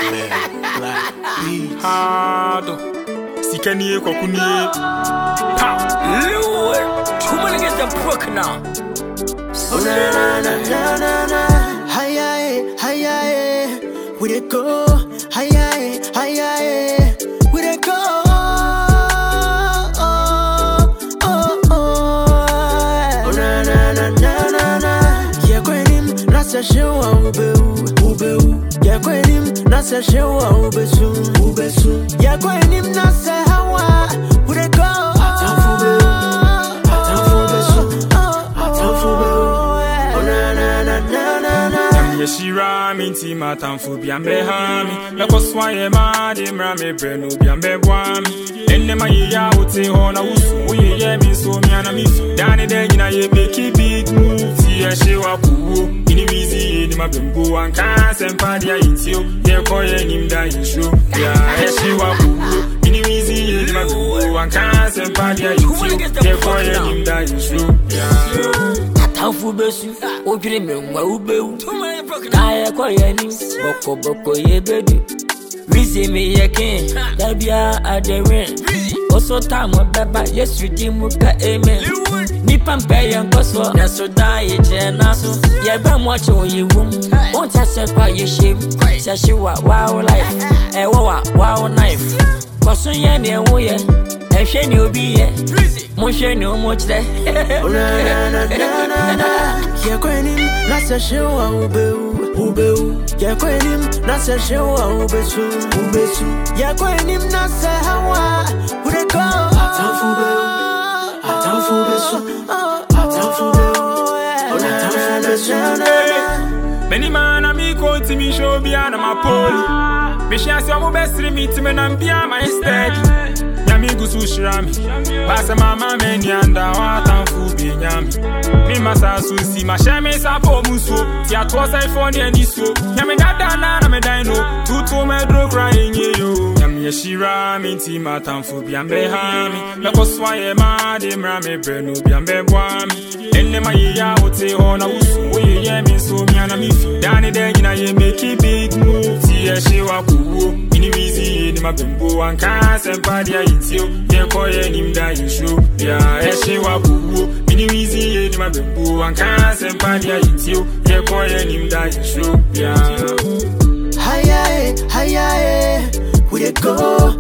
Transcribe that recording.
Hado Sikanie Kokunie Lord, too many niggas that broke now. Oh na na na na na, hi we dey go, hi we dey go. Oh na na na na na, yeah kwenim na se shewa ubeu, yeah kwenim na se shewa ubesu, yeah kwenim na se hawa we dey go. Shira minti matamfu biambe hami Lako swaye madi mrame breno biambe bwami Enne ma ye ya uti hona usu Uye ye miso miana misu Dani denina ye make a big move Tiye shewa kuwo Ini wizi ye ni mabembo Wanka sempadi ya itio Ye koye nimda yisho Ya ye shewa kuwo Ini wizi ye ni mabembo Wanka sempadi ya itio Ye koye nimda yisho Ya Atamfu besu, ojiri mwa ubeu Kaya kwa yani, boko ye bedu Rizi me ye king, dabia aderen Oso tamo beba, yes ridimu ka amen Nipa mpe yankoso, neso da ye jenaso Yebe mwacho ye wum, onta sepa ye shame Sashiwa wow life, wow knife Kosun ye ne woye, efye ni obi ye Monshe ni omochde Oh na na na na na, yeah kwenim na se shewa ubeu, yeah kwenim na se shewa ubesu, yeah kwenim na se hawa we dey go. Atamfu besu, oh na na na. Many man a mi ko ti mi show biana ma poli. Me share some best meet me na bia my steady. Yami gusu shirami. Basa mama meni anda watamfu bi nyami. Mi masa susi ma share me sa po muso. Ti atwa sai phone ni so. Yami dada na me dino. Tutu me dro crying yo. Yami shira mi ti matamfu bi ambe hami. Lako swaye ma de mra me breno bi ambe bwami. Enne ma ye ya hote hona usu. Uye ye mi so miana mi Dani denina ye make a big move Tiye shewa kuwo Ini wizi ye ni mabembo Wanka sempadi ya itio Ye koye nimda yisho Ya ye shewa kuwo Ini wizi ye ni mabembo Wanka sempadi ya itio Ye koye nimda yisho Ya Hi we dey go,